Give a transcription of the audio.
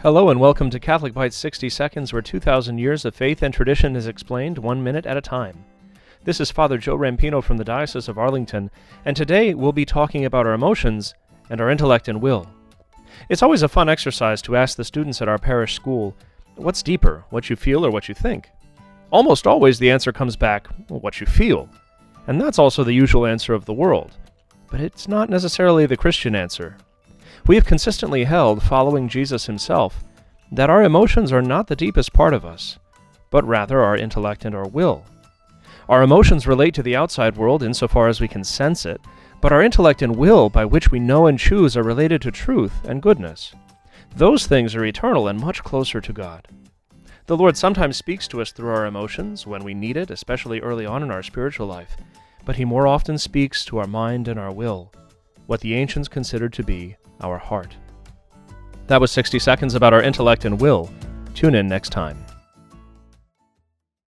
Hello and welcome to Catholic Bites 60 Seconds, where 2,000 years of faith and tradition is explained 1 minute at a time. This is Father Joe Rampino from the Diocese of Arlington, and today we'll be talking about our emotions and our intellect and will. It's always a fun exercise to ask the students at our parish school, what's deeper, what you feel or what you think? Almost always the answer comes back, well, what you feel. And that's also the usual answer of the world. But it's not necessarily the Christian answer. We have consistently held, following Jesus himself, that our emotions are not the deepest part of us, but rather our intellect and our will. Our emotions relate to the outside world insofar as we can sense it, but our intellect and will, by which we know and choose, are related to truth and goodness. Those things are eternal and much closer to God. The Lord sometimes speaks to us through our emotions when we need it, especially early on in our spiritual life, but he more often speaks to our mind and our will, what the ancients considered to be our heart. That was 60 seconds about our intellect and will. Tune in next time.